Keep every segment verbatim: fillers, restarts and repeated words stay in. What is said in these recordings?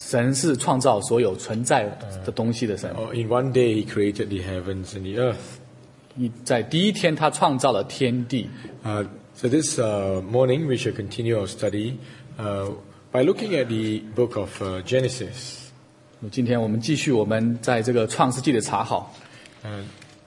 神是创造所有存在的东西的神。 Uh, in one day he created the heavens and the earth. 在第一天他创造了天地。 Uh, so this uh, morning we shall continue our study uh, by looking at the book of uh, Genesis. 今天我们继续我们在这个创世纪的查考。 Uh,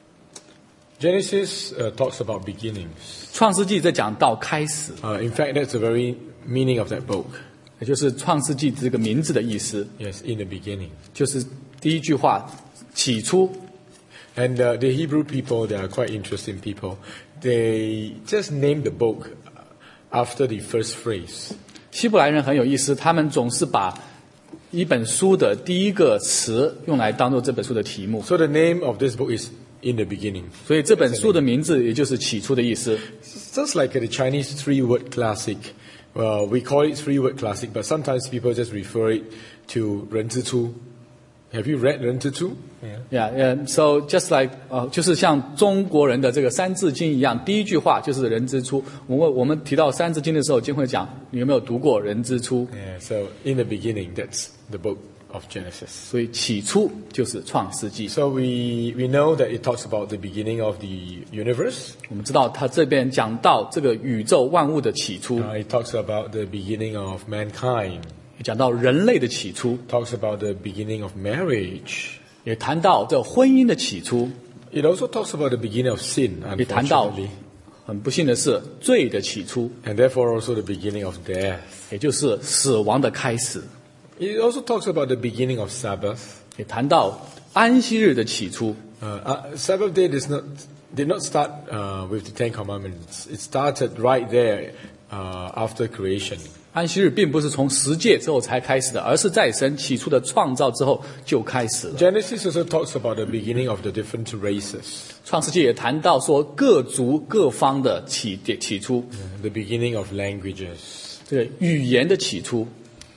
Genesis uh, talks about beginnings. 创世纪在讲到开始。 Uh, in fact, that's the very meaning of that book. 也就是创世纪这个名字的意思。 Yes, in the beginning. 就是第一句话，起初。 And uh, the Hebrew people, they are quite interesting people. They just named the book after the first phrase. 希伯来人很有意思，他们总是把一本书的第一个词用来当做这本书的题目。 So the name of this book is In the Beginning. 所以这本书的名字也就是起初的意思。 Just like the Chinese three-word classic. Well, we call it three-word classic, but sometimes people just refer it to 人之初. Have you read 人之初? Yeah, yeah. So just like 呃、uh, 就是像中国人的这个三字经一样，第一句话就是人之初。我们我们提到三字经的时候，经会讲你有没有读过人之初？ Yeah, so in the beginning, that's the book of Genesis. 所以起初就是创世纪。 So we we know that it talks about the beginning of the universe. 我们知道他这边讲到这个宇宙万物的起初。 Uh, it talks about the beginning of mankind. 也讲到人类的起初。 Talks about the beginning of marriage. 也谈到这婚姻的起初。 It also talks about the beginning of sin, 也谈到 unfortunately. 很不幸的是罪的起初。 And therefore also the beginning of death. 也就是死亡的开始。 It also talks about the beginning of Sabbath. 也谈到安息日的起初。 Uh, uh, Sabbath day does not, did not start uh, with the Ten Commandments. It started right there uh, after creation. 安息日并不是从十诫之后才开始的，而是在神起初的创造之后就开始了。 Genesis also talks about the beginning of the different races. 创世纪也谈到说各族各方的起起初， The beginning of languages. 这个语言的起初。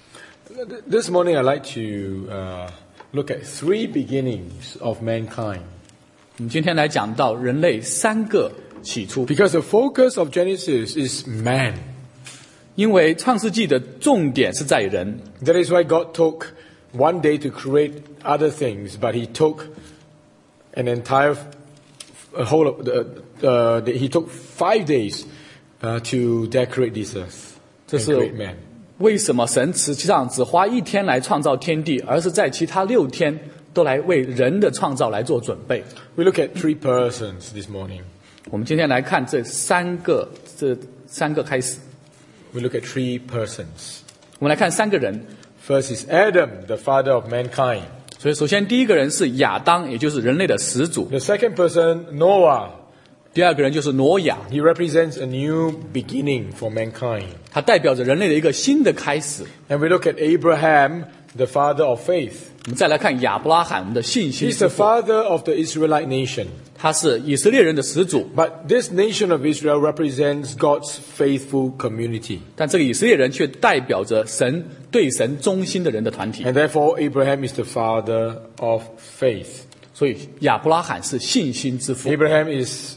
This morning I'd like to uh, look at three beginnings of mankind. 我们今天来讲到人类三个起初， Because the focus of Genesis is man. 因为创世纪的重点是在人。 That is why God took one day to create other things, but He took an entire a whole of the, uh, the, He took five days uh, to decorate this earth and create man. 为什么神实际上只花一天来创造天地，而是在其他六天都来为人的创造来做准备？ We look at three persons this morning. 我们今天来看这三个，这三个开始。 We look at three persons. 我们来看三个人。 First is Adam, the father of mankind. 所以首先第一个人是亚当，也就是人类的始祖。 The second person, Noah. 第二个人就是挪亚， He represents a new beginning for mankind. 他代表着人类的一个新的开始。 And we look at Abraham, the father of faith. 我们再来看亚伯拉罕，我们的信心 He's 之 the 父， father of the Israelite nation. 他是以色列人的始祖。 But this nation of Israel represents God's faithful community. 但这个以色列人却代表着神对神忠心的人的团体。 And therefore Abraham is the father of faith. 所以亚伯拉罕是信心之父。 Abraham is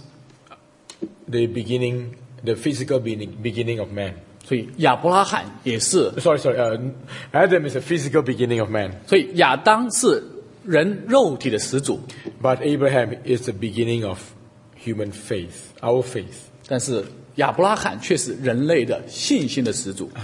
the beginning, the physical beginning, beginning of man. 所以亚伯拉罕也是， Sorry, sorry. Uh, Adam is the physical beginning of man. 所以亚当是人肉体的始祖， But Abraham is the beginning of human faith, our faith. 但是亚伯拉罕却是人类的信心的始祖。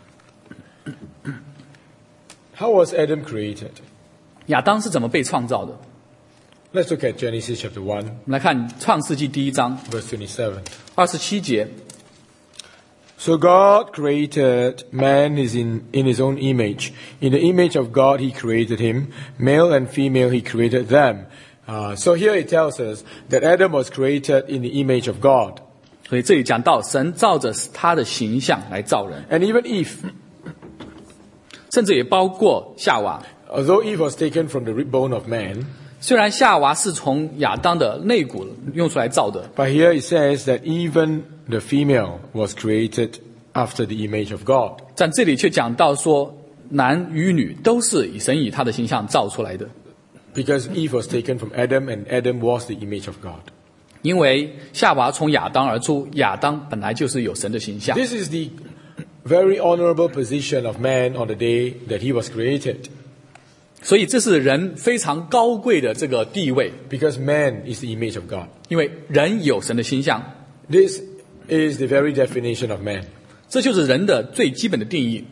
How was Adam created? 亚当是怎么被创造的？ Let's look at Genesis chapter one, 我们来看创世纪第一章 verse twenty-seven. 二十七节。 So God created man is in, in his own image. In the image of God he created him. Male and female he created them. Uh, so here it tells us that Adam was created in the image of God. 所以这里讲到神照着他的形象来造人， And even Eve, 甚至也包括夏娃。 although Eve was taken from the rib bone of man, 虽然夏娃是从亚当的肋骨用出来造的， but here it says that even the female was created after the image of God. 但这里却讲到说，男与女都是以神以他的形象造出来的。 Because Eve was taken from Adam and Adam was the image of God. 因为夏娃从亚当而出，亚当本来就是有神的形象。 This is the very honorable position of man on the day that he was created. 所以这是人非常高贵的这个地位， Because man is the image of God. 因为人有神的形象， This is the very definition of man. 这就是人的最基本的定义。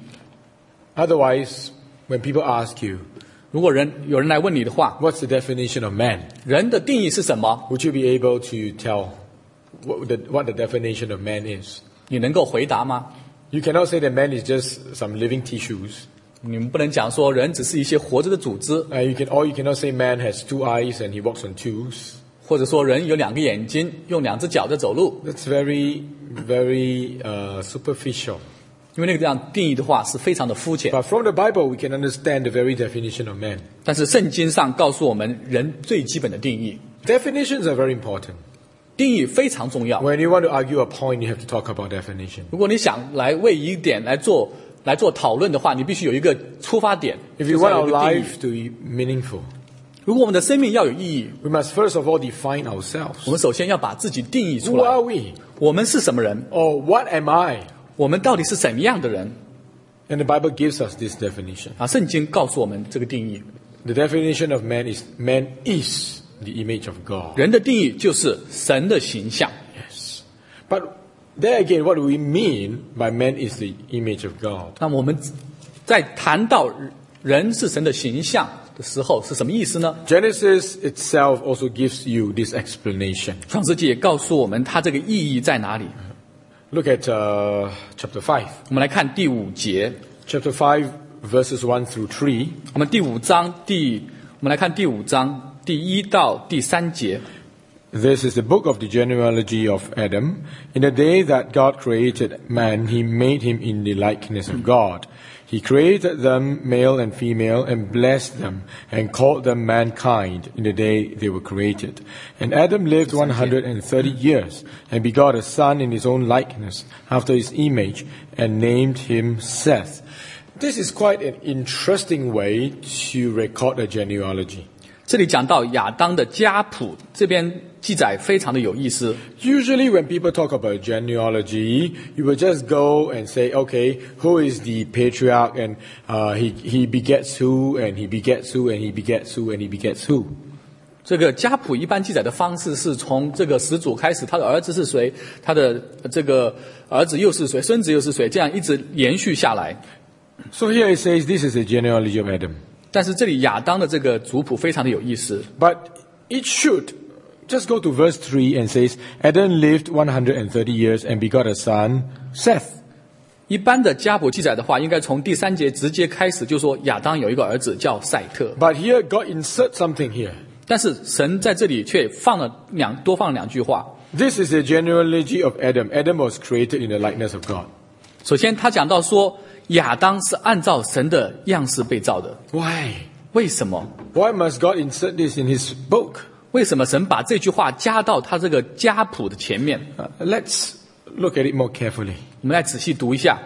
Otherwise, when people ask you, 如果人有人来问你的话， what's the definition of man? 人的定义是什么？ Would you be able to tell what the, what the definition of man is? 你能够回答吗？ You cannot say that man is just some living tissues. 你们不能讲说人只是一些活着的组织， Uh, you can, or you cannot say man has two eyes and he walks on twos. 或者说人有两个眼睛，用两只脚在走路。 That's very, very uh, superficial. 因为那个这样定义的话是非常的肤浅。 But from the Bible, we can understand the very definition of man. 但是圣经上告诉我们人最基本的定义， Definitions are very important. 定义非常重要。 When you want to argue a point, you have to talk about definition. 如果你想来为一点来做来做讨论的话，你必须有一个出发点。 If 就 you 是 want 要有 our 一个定义 life to be meaningful, 如果我们的生命要有意义， we must first of all define 我 ourselves. 们首先要把自己定义出 Who 来。 are we? 我们是什么人？ Or what am I? 我们到底是什么样的人？ And the Bible gives us this definition. 啊，圣经告诉我们这个定义。 The definition of man is man is the image of God. 人的定义就是神的形象。 Yes. But there again, what do we mean by man is the image of God? 那么我们在谈到人是神的形象的时候，是什么意思呢？ Genesis itself also gives you this explanation. 创世纪也告诉我们它这个意义在哪里。 Look at uh, chapter five. 我们来看第五节， Chapter five, verses one through three. 我们第五章第，我们来看第五章第一到第三节。 This is the book of the genealogy of Adam. In the day that God created man, he made him in the likeness of God. He created them male and female and blessed them and called them mankind in the day they were created. And Adam lived one hundred thirty years and begot a son in his own likeness after his image and named him Seth. This is quite an interesting way to record a genealogy. 这里讲到亚当的家谱，这边记载非常的有意思。 Usually when people talk about genealogy, you will just go and say, okay, who is the patriarch and uh, he, he begets who and he begets who and he begets who and he begets who. 这个家谱一般记载的方式是从这个始祖开始，他的儿子是谁，他的这个儿子又是谁，孙子又是谁，这样一直延续下来。 So here it says this is the genealogy of Adam. 但是这里亚当的这个族谱非常的有意思， But it should just go to verse three and says, Adam lived one hundred thirty years and begot a son, Seth. 一般的家谱记载的话，应该从第三节直接开始，就说亚当有一个儿子叫赛特。 But here God inserts something here. 但是神在这里却放了两多放了两句话。 This is the genealogy of Adam. Adam was created in the likeness of God. 首先，他讲到说亚当是按照神的样式被造的。 Why? 为什么？ Why must God insert this in his book? 为什么神把这句话加到他这个家谱的前面？ Uh, let's look at it more carefully. 我们来仔细读一下。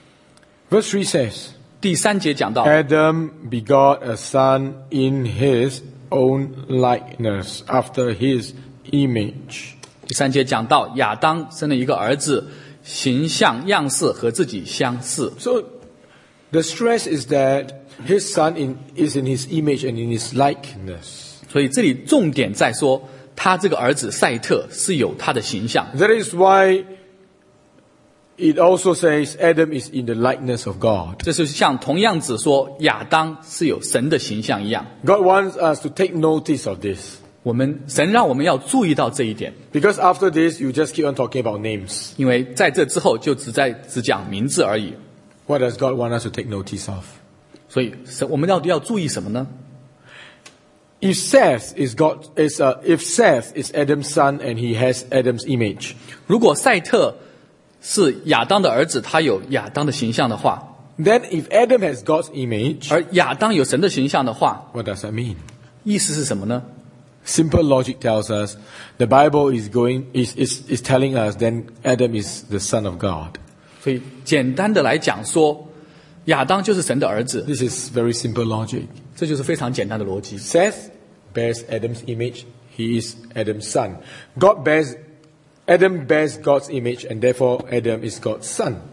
Verse three says, 第三节讲到， Adam begot a son in his own likeness, after his image. 第三节讲到亚当生了一个儿子，形象样式和自己相似。 So the stress is that his son in, is in his image and in his likeness. 所以这里重点在说，他这个儿子赛特是有他的形象。 That is why it also says Adam is in the likeness of God. 这就是像同样子说亚当是有神的形象一样。 God wants us to take notice of this. 我们神让我们要注意到这一点， Because after this, you just keep on talking about names. 因为在这之后就只在只讲名字而已。 What does God want us to take notice of? 所以神我们到底要注意什么呢？ If Seth is God, is uh, if Seth is Adam's son and he has Adam's image, 如果赛特是亚当的儿子，他有亚当的形象的话， then if Adam has God's image, 而亚当有神的形象的话， what does that mean? 意思是什么呢？ Simple logic tells us the Bible is going is, is, is telling us then Adam is the son of God. 所以简单的来讲说，亚当就是神的儿子， This is very simple logic. 这就是非常简单的逻辑。 Seth bears Adam's image, he is Adam's son. God bears Adam bears God's image and therefore Adam is God's son.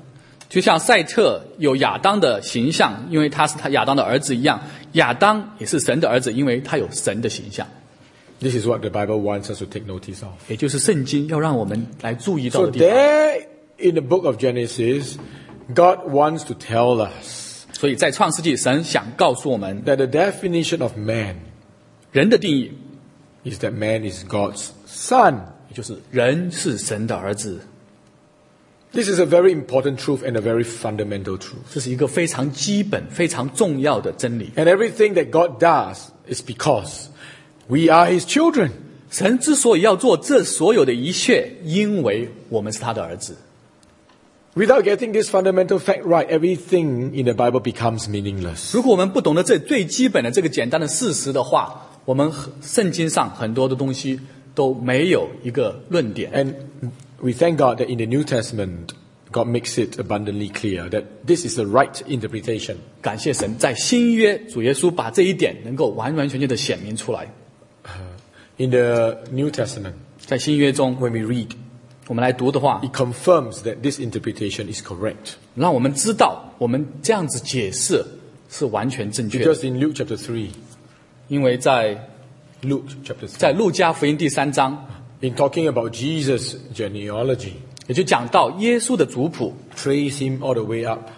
就像赛特有亚当的形象，因为他是他亚当的儿子一样，亚当也是神的儿子，因为他有神的形象。 This is what the Bible wants us to take notice of. 也就是圣经要让我们来注意到 So 的地方。 there in the book of Genesis, God wants to tell us 所以在创世纪，神想告诉我们， that the definition of man 人的定义 is that man is God's son. 也就是人是神的儿子， This is a very important truth and a very fundamental truth. 这是一个非常基本、非常重要的真理。 And everything that God does is because we are His children. 神之所以要做这所有的一切，因为我们是他的儿子。 Without getting this fundamental fact right, everything in the Bible becomes meaningless. 如果我们不懂得这最基本的这个简单的事实的话，我们圣经上很多的东西都没有一个论点。 And we thank God that in the New Testament, God makes it abundantly clear that this is the right interpretation. 感谢神，在新约主耶稣把这一点能够完完全全的显明出来。 In the New Testament, 在新约中， when we read, 我们来读的话， it confirms that this interpretation is correct. 让我们知道我们这样子解释是完全正确的。 Because in Luke chapter three, 因为在 Luke chapter three, 在路加福音第三章， in talking about Jesus' genealogy, 也就讲到耶稣的族谱， trace him all the way up,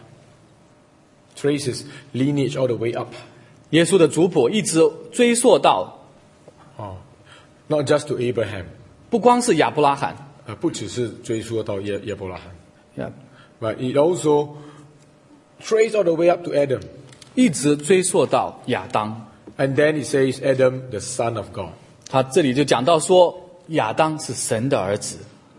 trace his lineage all the way up. 耶稣的族谱一直追溯到 Oh, not just to Abraham. 不光是亚伯拉罕， 呃，不只是追溯到亚亚伯拉罕， Yeah， but it also trace all the way up to Adam. 一直追溯到亚当。 And then it says Adam, the son of God. 他这里就讲到说，亚当是神的儿子。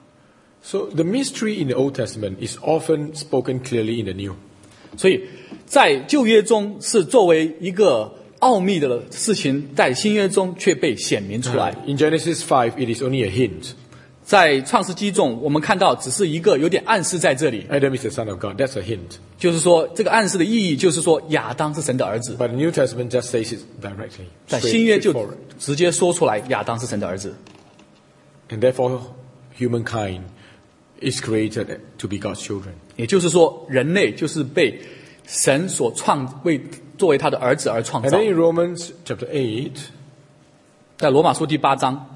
So the mystery in the Old Testament is often spoken clearly in the New. 所以在旧约中是作为一个奥秘的事情，在新约中却被显明出来。 In Genesis five, it is only a hint. 在创世纪中，我们看到只是一个有点暗示在这里， Adam is the son of God. That's a hint. 就是说这个暗示的意义就是说亚当是神的儿子。 But the New Testament just says it directly. 在 straight- 新约就 straightforward. 直接说出来，亚当是神的儿子。 And therefore, humankind is created to be God's children. 也就是说，人类就是被神所创为作为他的儿子而创 And 造 then。in Romans chapter eight, 在罗马书第八章，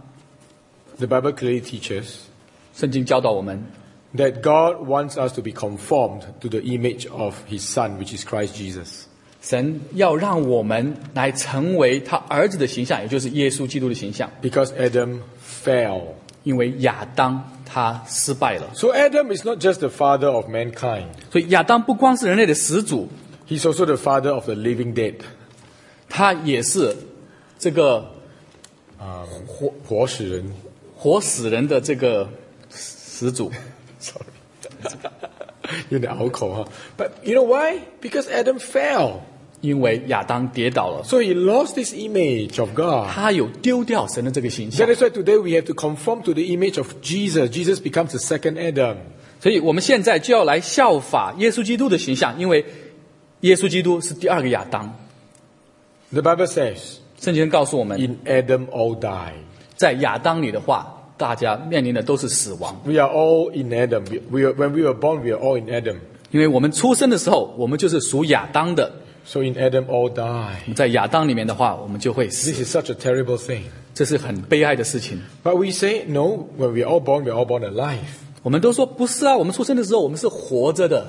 the Bible clearly teaches 圣经教导我们， that God wants us to be conformed to the image of His Son, which is Christ Jesus. 神要让我们来成为他儿子的形象，也就是耶稣基督的形象。 Because Adam fell. 因为亚当他失败了， So Adam is not just the father of mankind. 所以亚当不光是人类的始祖， He's also the father of the living dead. 他也是这个 Um, 活活死人。 活死人的这个始祖。 Sorry. 有点拗口哈。But you know why? Because Adam fell. 因为亚当跌倒了， So he lost this image of God. 他有丢掉神的这个形象 That，is why today we have to conform to the image of Jesus. Jesus becomes the second Adam. 所以我们现在就要来效法耶稣基督的形象，因为耶稣基督是第二个亚当。 The Bible says, 圣经告诉我们， in Adam all die. 在亚当里的话，大家面临的都是死亡， We are all in Adam. We, we are, when we were born, we are all in Adam. 因为我们出生的时候，我们就是属亚当的。 So in Adam all die. 在亚当里面的话，我们就会 This 死， is such a terrible thing. 这是很悲哀的事情。 But we say, no, when we are all born, we are all born alive. 我们都说不是啊，我们出生的时候我们是活着的，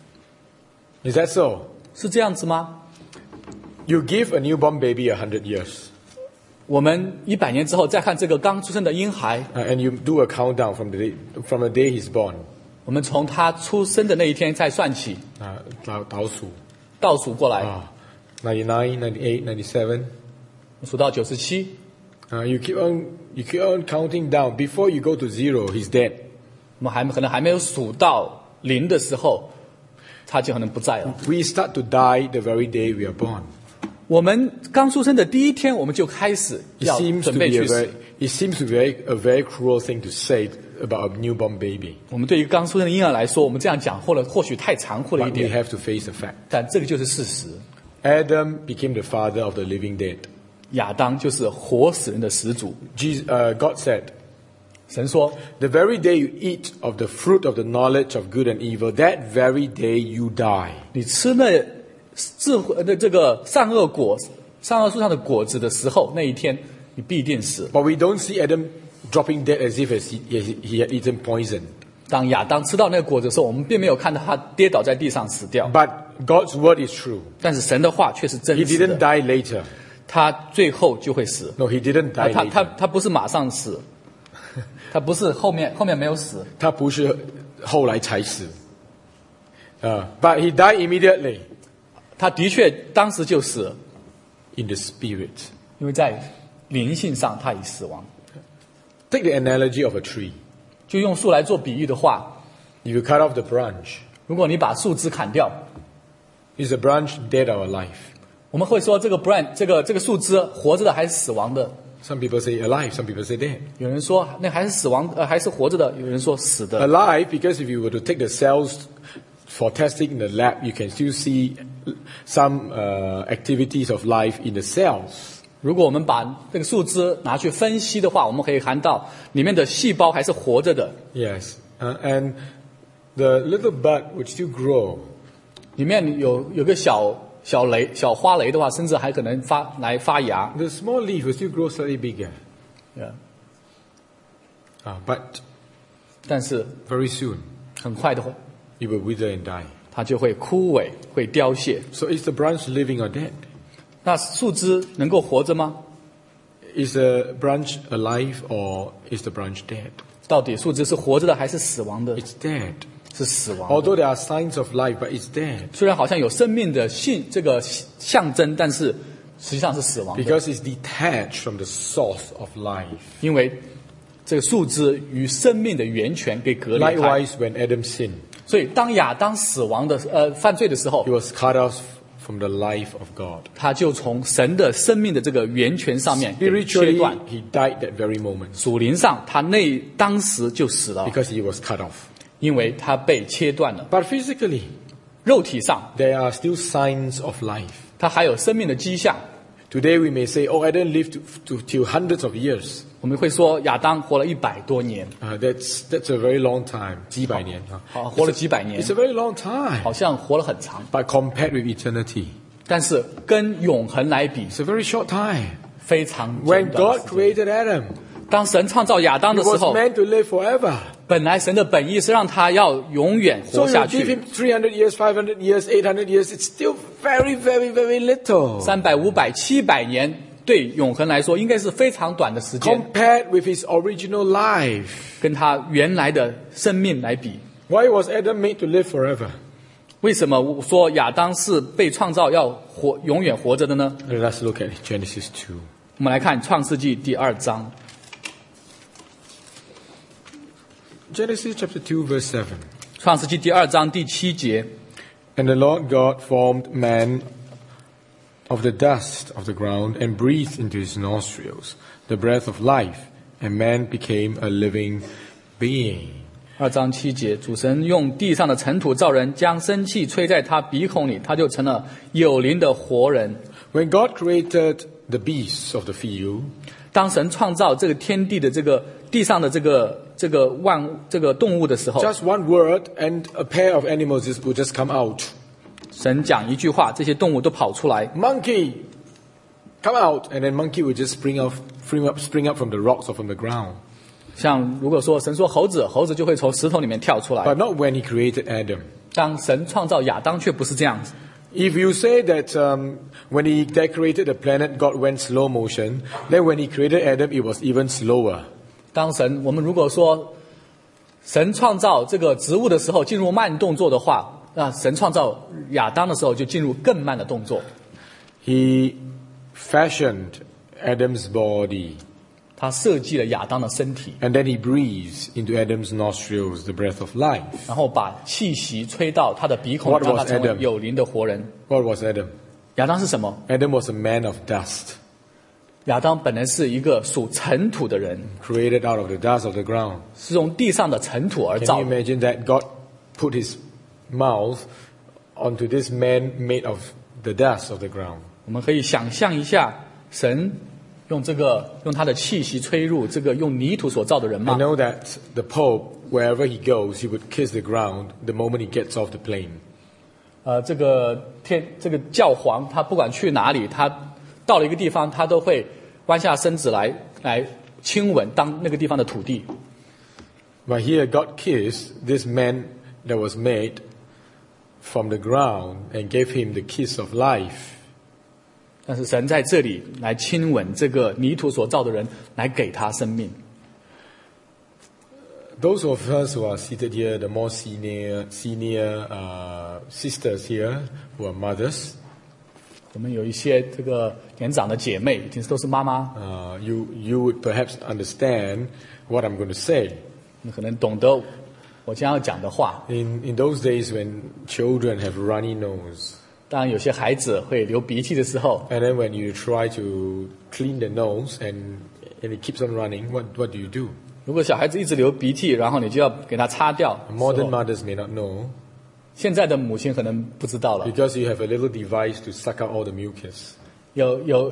Is that so? 是这样子吗？ You give a newborn baby a hundred years. 我们一百年之后再看这个刚出生的婴孩， Uh, and you do a countdown from the day, from the day he's born. 我们从他出生的那一天再算起， Uh, 倒-倒数。 倒数过来， Ah, ninety-nine, ninety-eight, ninety-seven. 数到九十七， Uh, you keep on, you keep on counting down. Before you go to zero, he's dead. 我们还可能还没有数到零的时候，他就可能不在了。 We start to die the very day we are born. 我们刚出生的第一天，我们就开始 It 要 seems to 准备 be a 去死 very, it seems to be a very, a very cruel thing to say about a newborn baby. 我们对于刚出生的婴儿来说，我们这样讲，或者或许太残酷了一 But we 点， have to face the fact. 但这个就是事实。 Adam became the father of the living dead. 亚当就是活死人的始祖。 Jesus, uh, God said, 神说 The very day you eat of the fruit of the knowledge of good and evil, that very day you die. 你吃那智慧的这个善恶果善恶树上的果子的时候，那一天你必定死。 But we don't see Adam dropping dead as if as he, as he had eaten poison. 当亚当吃到那个果子的时候，我们并没有看到他跌倒在地上死掉。 But God's word is true. 但是神的话却是真 He 实 didn't 的， die later. 他最后就会死。 No, he didn't 他 die 他他 later. 他不是马上死，他不是后面后面没有死， 他不是后来才死。Uh, but he died immediately 他的确当时就死了， in the spirit. 因为在灵性上他已死亡。 Take the analogy of a tree. 就用树来做比喻的话， If you cut off the branch, 如果你把树枝砍掉， is the branch dead or alive? 我们会说这个 branch 这个这个树枝活着的还是死亡的？ Some people say alive, some people say dead. 有人说那还是死亡呃还是活着的，有人说死的。 Alive because if you were to take the cells for testing in the lab, you can still see some uh, activities of life in the cells. 如果我们把这个树枝拿去分析的话，我们可以看到里面的细胞还是活着的， Yes, uh, and the little bud would still grow. 里面有有个小小雷小花蕾的话，甚至还可能发来发芽。 The small leaf will still grow slightly bigger. Yeah. Uh, but 但是 very soon, 很快的会， it will wither and die. 它就会枯萎，会凋谢。 So is the branch living or dead? 那树枝能够活着吗？ Is the branch alive or is the branch dead? 到底树枝是活着的还是死亡的？ It's dead. 是死亡的。 Although there are signs of life, but it's dead. 虽然好像有生命的性这个象征，但是实际上是死亡的， Because it's detached from the source of life. 因为这个树枝与生命的源泉给隔离开。 Likewise, when Adam sinned, 所以当亚当死亡的呃犯罪的时候 he，was cut off from the life of God. 他就从神的生命的这个源泉上面给切 Spiritually, 断。 he died that very moment 属灵上，他那当时就死了， because he was cut off. 因为他被切断了。 But physically, 肉体上， there are still signs of life. 他还有生命的迹象。 Today we may say, oh, Adam lived to, to, till hundreds of years. 我们会说亚当活了一百多年， Uh, that's, that's a very long time. 几百年, huh? 好，活了几百年 It's，a very long time. 好像活了很长。 But compared with eternity, 但是跟永恒来比， it's a very short time. 非常 When 简短的 God 时间。 created Adam, 当神创造亚当 he 的时 was 候， meant to live forever. 本来神的本意是让他要永远 So 活 you 下 give 去。 him three hundred years, five hundred years, eight hundred years, it's still very, very, very little. 三百、五百、七百年，对永恒来说应该是非常短的时间， Compared with his original life. 跟他原来的生命来比。 Why was Adam made to live forever? 为什么我说亚当是被创造要活永远活着的呢？ Let's look at Genesis two. 我们来看创世纪第二章， Genesis chapter two, verse seven. 创世纪第二章第七节。 And the Lord God formed man of the dust of the ground and breathed into his nostrils the breath of life, and man became a living being. 二章七节，主神用地上的尘土造人，将生气吹在他鼻孔里，他就成了有灵的活人。 When God created the beasts of the field, 当神创造这个天地的这个地上的这个这个万这个动物的时候， just one word and a pair of animals just, would just come out. 神讲一句话，这些动物都跑出来。 Monkey, come out, and then monkey would just spring off, spring up, spring up from the rocks or from the ground. 像如果说神说猴子，猴子就会从石头里面跳出来。 But not when he created Adam. 当神创造亚当，却不是这样子。 If you say that um, when he decorated the planet, God went slow motion, then when he created Adam, it was even slower. 当神，我们如果说神创造这个植物的时候进入慢动作的话，那神创造亚当的时候就进入更慢的动作。 He fashioned Adam's body, 他设计了亚当的身体， and then he breathed into Adam's nostrils the breath of life. 然后把气息吹到他的鼻孔， What 让他 was 成为 Adam? 有灵的活人。 What was Adam? 亚当是什么？ Adam was a man of dust, 亚当本来是一个属尘土的人， created out of the dust of the ground. 是从地上的尘土而 Can 造 you 的。 imagine that God put his mouth onto this man made of the dust of the ground? 我们可以想象一下，神用这个用他的气息吹入这个用泥土所造的人 I 吗？ know that the Pope, wherever he goes, he would kiss the ground the moment he gets off the plane. 呃，这个天这个教皇他不管去哪里，他到了一个地方，他都会弯下身子来来亲吻当那个地方的土地。 But here God kissed this man that was made from the ground and gave him the kiss of life. 但是神在这里来亲吻这个泥土所造的人，来给他生命。 Those of us who are seated here, the more senior senior uh, sisters here who are mothers, 我们有一些这个年长的姐妹，已经都是妈妈， uh, you you would perhaps understand what I'm going to say. 你可能懂得我将要讲的话。 In in those days when children have runny nose, 当然，有些孩子会流鼻涕的时候， and then when you try to clean the nose and and it keeps on running, what what do you do? 如果小孩子一直流鼻涕，然后你就要给他擦掉。 Modern mothers may not know 现在的母亲可能不知道了， because you have a little device to suck out all the mucus. 有有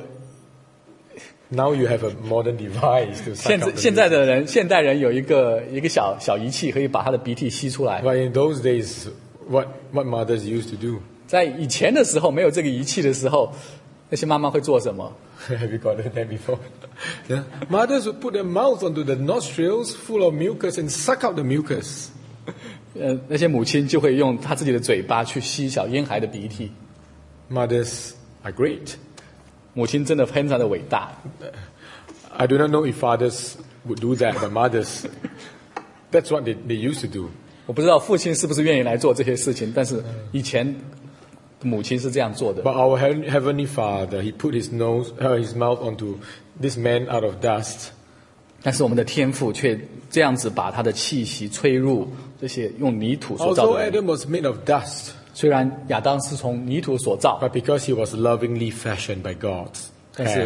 Now you have a modern device to 现 suck 在 out the 现在 mucus. 的人，现代人有一个一个小小仪器，可以把他的鼻涕吸出来。 But in those days, what what mothers used to do? 在以前的时候，没有这个仪器的时候，那些妈妈会做什么？ Have you got that before? Yeah. Mothers would put their mouth onto the nostrils full of mucus and suck out the mucus. 呃，那些母亲就会用她自己的嘴巴去吸小婴孩的鼻涕。 Mothers are great. 母亲真的非常的伟大。 I do not know if fathers would do that, but mothers, that's what they, they used to do. 我不知道父亲是不是愿意来做这些事情，但是以前母亲是这样做的。 But our heaven- heavenly Father, He put His nose, uh, His mouth onto this man out of dust. 但是我们的天父却这样子把他的气息吹入这些用泥土所造 Although 的人。 Adam was made of dust, 虽然亚当是从泥土所造， but because he was lovingly fashioned by God's 但是 hand,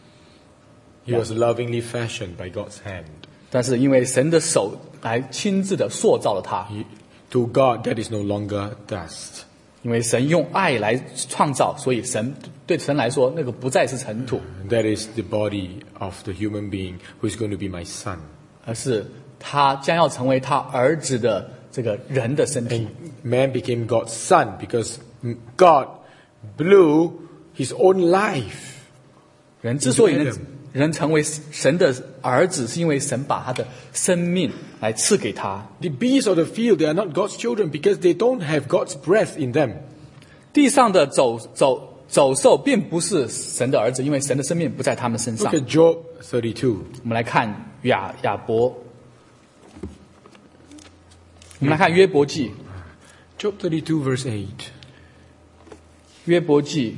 he was lovingly fashioned by God's hand. 但是因为神的手来亲自的塑造了他， He- to God, that is no longer dust. 因为神用爱来创造，所以神对神来说，那个不再是尘土， That is the body of the human being who is going to be my son. 而是他将要成为他儿子的这个人的身体。 And man became God's son because God blew His own life. 人之所以能 Adam 人成为神的儿子，是因为神把他的生命来赐给他。 The beasts of the field, they are not God's children because they don't have God's breath in them. 地上的走走走兽并不是神的儿子，因为神的生命不在他们身上 Look。at Job thirty-two. 我们来看亚亚伯，我们来看约伯记， Job thirty-two verse eight. 约伯记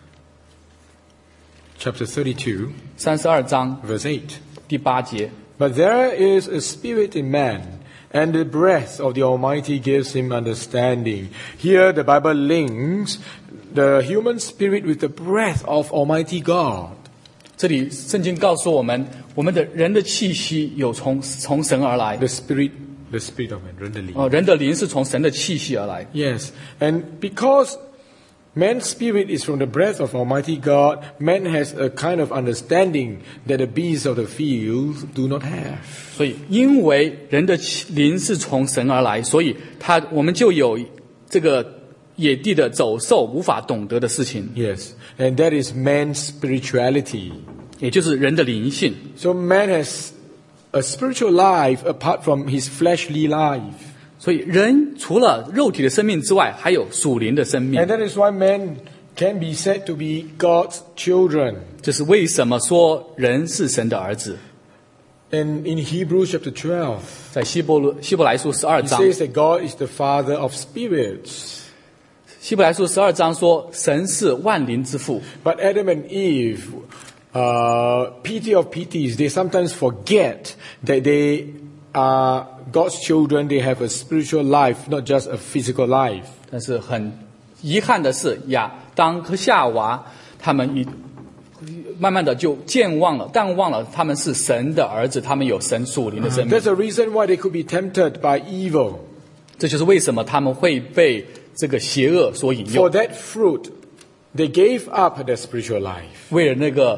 Chapter thirty-two 三十二章 verse eight. 第八节。 But there is a spirit in man, and the breath of the Almighty gives him understanding. Here the Bible links the human spirit with the breath of Almighty God. 这里圣经告诉我们，我们的人的气息有从从神而来， The spirit, the spirit of man, 人的灵。 哦，人的灵是从神的气息而来。 Yes, and because man's spirit is from the breath of Almighty God, man has a kind of understanding that the beasts of the field do not have. 所以，因为人的气灵是从神而来，所以他我们就有这个野地的走兽无法懂得的事情， Yes, and that is man's spirituality. 也就是人的灵性。 So man has a spiritual life apart from his fleshly life. 所以，人除了肉体的生命之外，还有属灵的生命 And。that is why man can be said to be God's children. 这是为什么说人是神的儿子。 And in Hebrews chapter twelve, 在希伯伦希伯来书十二 it 章， says that God is the Father of spirits. 希伯来书十二章说，神是万灵之父。 But Adam and Eve, uh, pity of pities, they sometimes forget that they are God's children. They have a spiritual life, not just a physical life. 但是很遗憾的是，亚当和夏娃他们一慢慢的就健忘了、淡忘了他们是神的儿子，他们有神属灵的生命。 That's the reason why they could be tempted by evil. 这就是为什么他们会被这个邪恶所引 For 诱， that fruit, they gave up their spiritual life. 为了那个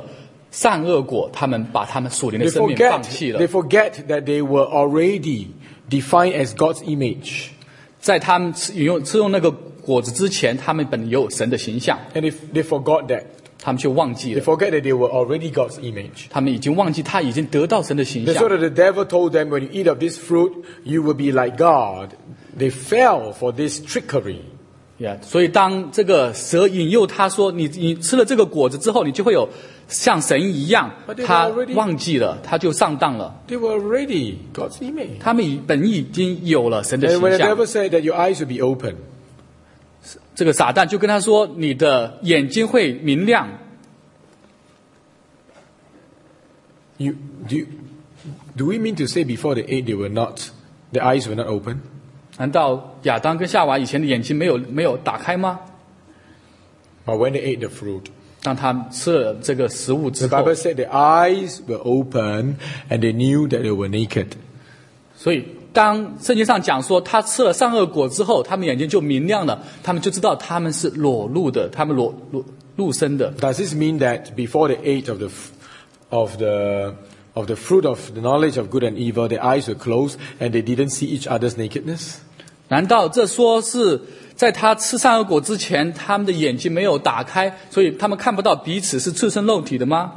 善恶果，他们把他们属灵的 They 生命 forget, 放弃了 they。forget that they were already defined as God's image. 在他们吃用吃用那个果子之前，他们本有神的形象， And they, they forgot that. 他们却忘记 They 了， forget that they were already God's image. 他们已經忘記他已經得到神的形 That's 象 what。the devil told them, when you eat of this fruit, you will be like God. They fell for this trickery. Yeah, 所以当这个蛇引诱他说你你吃了这个果子之后，你就会有像神一样 But they，were 他 already- 忘記了，他就上當了。 They were already God's image. 他们已本已经有了神的 And 形 when the 象。 devil said that your eyes will be open, 这个撒旦就跟他说：“你的眼睛会明亮。 you, do, you, do we mean to say before they ate, they were not, their eyes were not open? ” 难道亚当跟夏娃以前的眼睛没有没有打开吗？ But when they ate the fruit, 当他们吃了这个食物之 the 后， Bible said their eyes were open and they knew that they were naked. 所以当圣经上讲说他吃了善恶果之后，他们眼睛就明亮了，他们就知道他们是裸露的，他们裸裸露身的。 Does this mean that before they ate of the, f- of the, of the fruit of the knowledge of good and evil, their eyes were closed and they didn't see each other's nakedness? 难道这说是在他吃善恶果之前，他们的眼睛没有打开，所以他们看不到彼此是赤身露体的吗？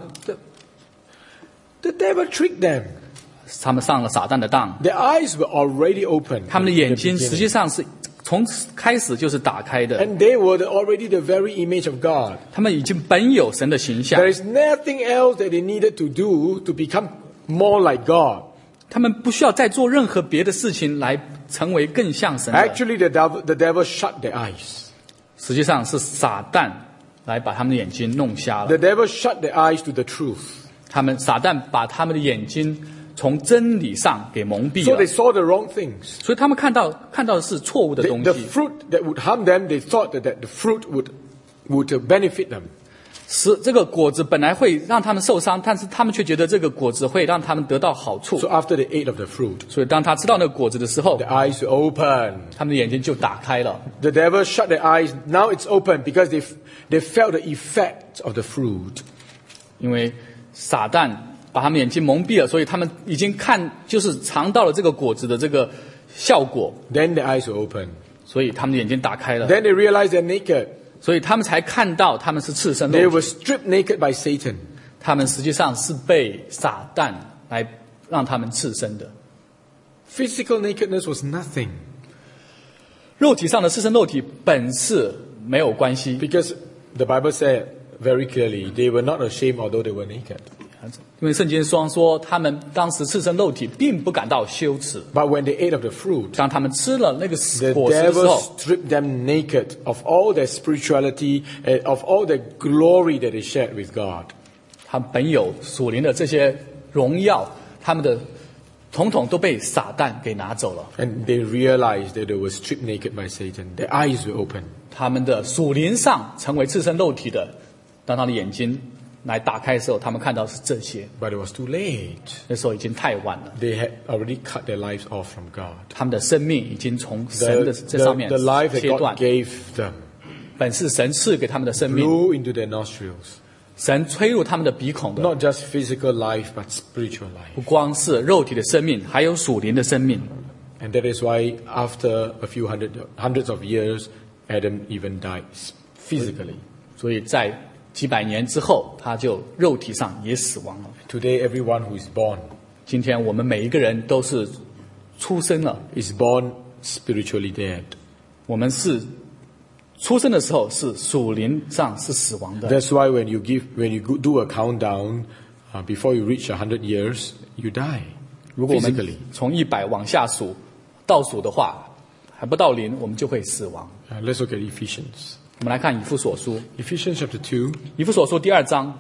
The devil tricked them. 他们上了撒旦的当， Their eyes were already open. 他们的 in the 眼睛 beginning. 实际上是从开始就是打开的， And they were the, already the very image of God. 他们已经本有神的形象 There，is nothing else that they needed to do to become more like God. 他们不需要再做任何别的事情来成为更像神的。 Actually, the devil, the devil shut their eyes. 实际上是撒旦来把他们的眼睛弄瞎了。 The devil shut their eyes to the truth. 他们撒旦把他们的眼睛从真理上给蒙蔽 So 了 they，saw the wrong things. 所以他们看到看到的是错误的 The, 东 the 西。 fruit that would harm them, they thought that, that the fruit would, would uh, benefit them. 是这个果子本来会让他们受伤，但是他们却觉得这个果子会让他们得到好处。 So after they ate of the fruit, 所以当他吃到那个果子的时候 the，eyes were open. 他们的眼睛就打开了。 The devil shut their eyes. Now it's open because they, they felt the effect of the fruit. 因为撒旦把他们眼睛蒙蔽了，所以他们已经看就是尝到了这个果子的这个效果， Then their eyes were open. 所以他们的眼睛打开了， Then they realized they're naked. 所以他们才看到他们是赤身 They 露 were 体， stripped naked by Satan. 他们实际上是被撒旦来让他们赤身的。 Physical nakedness was nothing 肉体上的赤身露体本是没有关系， because the Bible said very clearly they were not ashamed although they were naked. 因为圣经说说他们当时赤身露体，并不感到羞耻。 But when they ate of the fruit, 当他们吃了那个 the 果实的时 devil 候， stripped them naked of all their spirituality and of all the glory that they shared with God. 他们本有属灵的这些荣耀，他们的统统都被撒旦给拿走了。 And they realized that they were stripped naked by Satan. Their eyes were open. 他们的属灵上成为赤身露体的，当他的眼睛来打开的时候，他们看到是这些。 But it was too late. 那时候已经太晚了， They had already cut their lives off from God. 他们的生命已经从神 The, 的这上 the, 面 the life that 切 God 断。 gave them 本是神赐给他们的生命， blew into their nostrils. 神吹入他们的鼻孔的， Not just physical life, but spiritual life. 不光是肉体的生命，还有属灵的生命。 And that is why after a few hundred, hundreds of years, Adam even died physically. 所以在几百年之后，他就肉体上也死亡了。 Today, everyone who is born 今天我们每一个人都是出生了， is born spiritually dead. 我们是出生的时候是属灵上是死亡的。 That's why when you give, when you go- do a countdown, uh, before you reach a hundred years, you die 如果我们 physically. 从一百往下数，倒数的话，还不到零，我们就会死亡。 Uh, let's look at Ephesians. 我们来看以弗所书， Ephesians chapter two. 以弗所书第二章，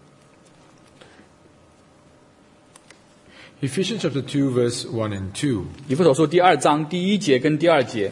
Ephesians chapter two, verse one and two. 以弗所书第二章第一节跟第二节。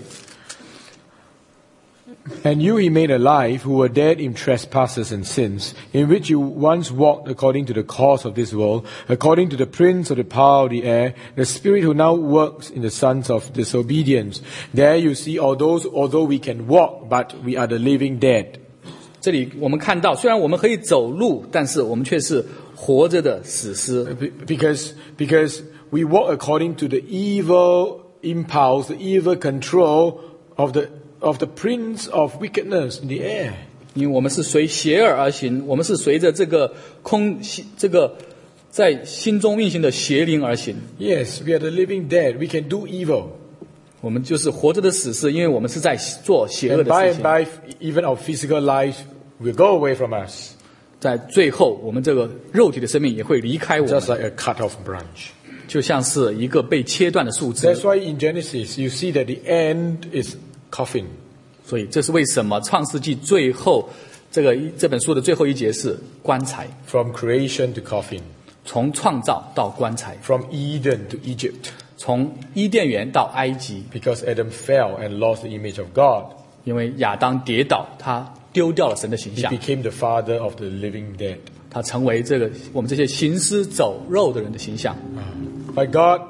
And you he made alive, who were dead in trespasses and sins, in which you once walked according to the course of this world, according to the prince of the power of the air, the spirit who now works in the sons of disobedience. There you see, all those, although we can walk, but we are the living dead. 这里我们看到，虽然我们可以走路，但是我们却是活着的死尸。 Because, because we walk according to the evil impulse, the evil control of the, of the prince of wickedness in the air. 因为我们是随邪恶而行，我们是随着这个空这个在心中运行的邪灵而行。 Yes, we are the living dead. We can do evil. 我们就是活着的死尸，因为我们是在做邪恶 And 的 by 事 and 情。 by, even our physical life will go away from us. 在最后，我们这个肉体的生命也会离开我们， Just like a cut off branch. 就像是一个被切断的树枝。 That's why in Genesis you see that the end is coffin. 所以，这是为什么创世纪最后这个这本书的最后一节是棺材， From creation to coffin. 从创造到棺材， From Eden to Egypt. 从伊甸园到埃及。 Because Adam fell and lost the image of God. 因为亚当跌倒，他丢掉了神的形 He 象， became the father of the living dead. 他成为这个我们这些行尸走肉的人的形象。 But God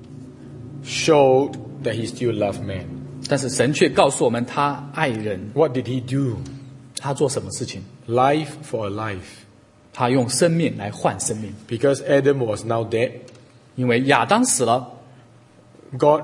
showed that he still loved man. 但是神却告诉我们，他爱人。 What did he do? 他做什么事情？ Life for a life. 他用生命来换生命。 Because Adam was now dead, 因为亚当死了， God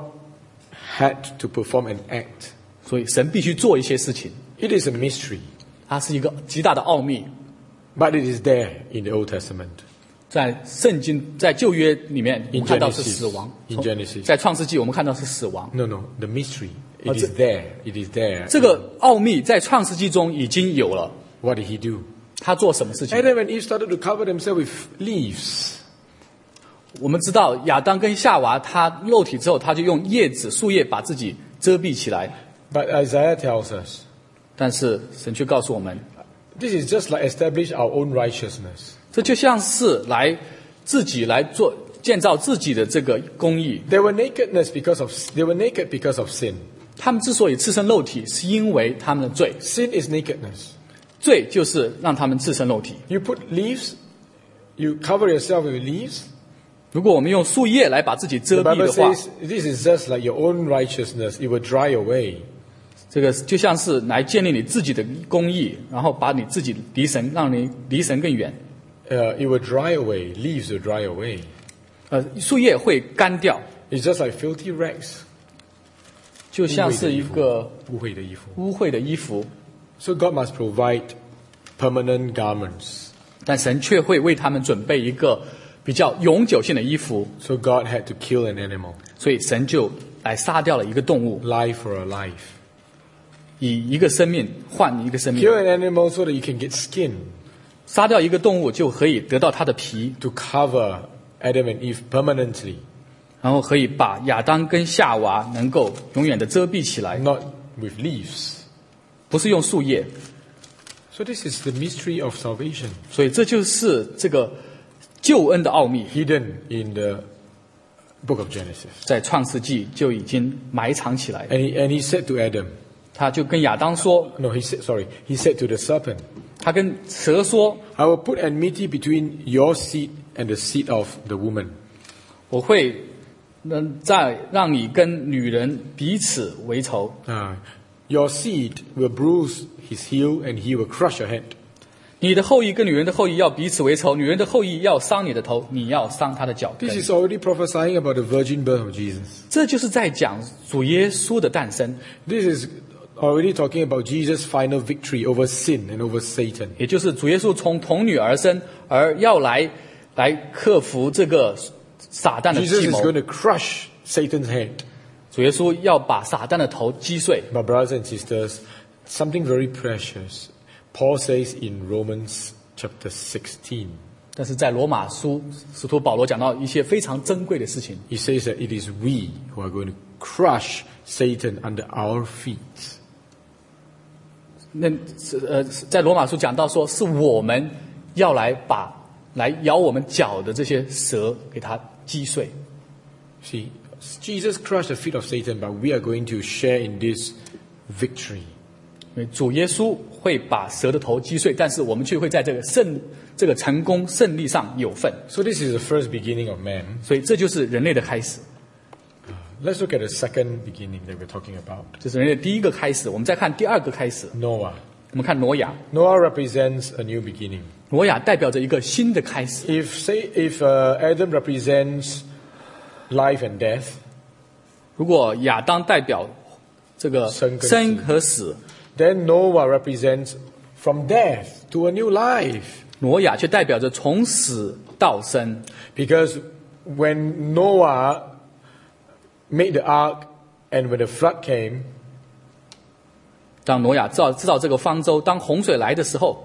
had to perform an act. 所以神必须做一些事情。 It is a mystery, 它是一个极大的奥秘， but it is there in the Old Testament. 在圣经在旧约里面，我 In 们看到是 Genesis. 死亡。 In 从 Genesis. 在创世纪，我们看到是死亡。 No, no, the mystery. It Oh, is the- there. It is there. 这个奥秘在创世纪中已经有了。 What did he do? 他做什么事情？ Adam and Eve started to cover themselves with leaves. 我们知道亚当跟夏娃他肉体之后，他就用叶子、树叶把自己遮蔽起来。 But Isaiah tells us, 但是神却告诉我们， this is just like establish our own righteousness. 这就像是来自己来做建造自己的这个公义。 They were nakedness because of they were naked because of sin. 他们之所以赤身露体，是因为他们的罪。 Sin is nakedness. 罪就是让他们赤身露体。 You put leaves, you cover yourself with leaves. 如果我们用树叶来把自己遮 The 蔽 Bible 的话， says this is just like your own righteousness. It will dry away. 这个就像是来建立你自己的公义，然后把你自己离神，让你离神更远。 Uh, it will dry away. Leaves will dry away. 呃，树叶会干掉， It's just like filthy rags. 就像是一个污秽的衣服。 污秽的衣服， So God must provide permanent garments. 但神却会为他们准备一个比较永久性的衣服， So God had to kill an animal. 所以神就来杀掉了一个动物， Life for a life. 以一个生命换一个生命 Kill，an animal so that you can get skin 杀掉一个动物就可以得到它的皮， to cover Adam and Eve permanently, 然后可以把亚当跟夏娃能够永远的遮蔽起来， not with leaves. 不是用树叶。 So this is the mystery of salvation, 所以这就是这个救恩的奥秘， hidden in the book of Genesis. 在创世纪就已经埋藏起来。 And he, and he said to Adam, 他就跟亚当说， no, he said, sorry, he said to the serpent, 他跟蛇说， I will put enmity between your seed and the seed of the woman. 我会能再让你跟女人彼此为仇， Uh, your seed will bruise his heel and he will crush your head. 你的后裔跟女人的后裔要彼此为仇，女人的后裔要伤你的头，你要伤她的脚跟 This。is already prophesying about the virgin birth of Jesus. 这就是在讲主耶稣的诞生， This is already talking about Jesus' final victory over sin and over Satan. 也就是主耶稣从童女而生，而要来来克服这个撒旦的 Jesus 计 is 谋。 going to crush Satan's head. 主耶稣要把撒旦的头击碎。 My brothers and sisters, something very precious. Paul says in Romans chapter sixteen, 但是在罗马书，使徒保罗讲到一些非常珍贵的事情。 he says that it is we who are going to crush Satan under our feet. 那是呃，在罗马书讲到说，是我们要来把来咬我们脚的这些蛇给它击碎。 See, Jesus crushed the feet of Satan, but we are going to share in this victory. 因为主耶稣会把蛇的头击碎，但是我们却会在这个胜、这个成功胜利上有份。 So this is the first beginning of man. 所以这就是人类的开始， Let's look at the second beginning that we're talking about. 这是人类的第一个开始。我们再看第二个开始， Noah. 我们看挪亚， Noah represents a new beginning. 挪亚代表着一个新的开始。 If say if uh, Adam represents life and death, 如果亚当代表这个生跟死生和死， then Noah represents from death to a new life. 挪亚却代表着从死到生。 Because when Noah made the ark and when the flood came, 当挪亚造制造这个方舟，当洪水来的时候，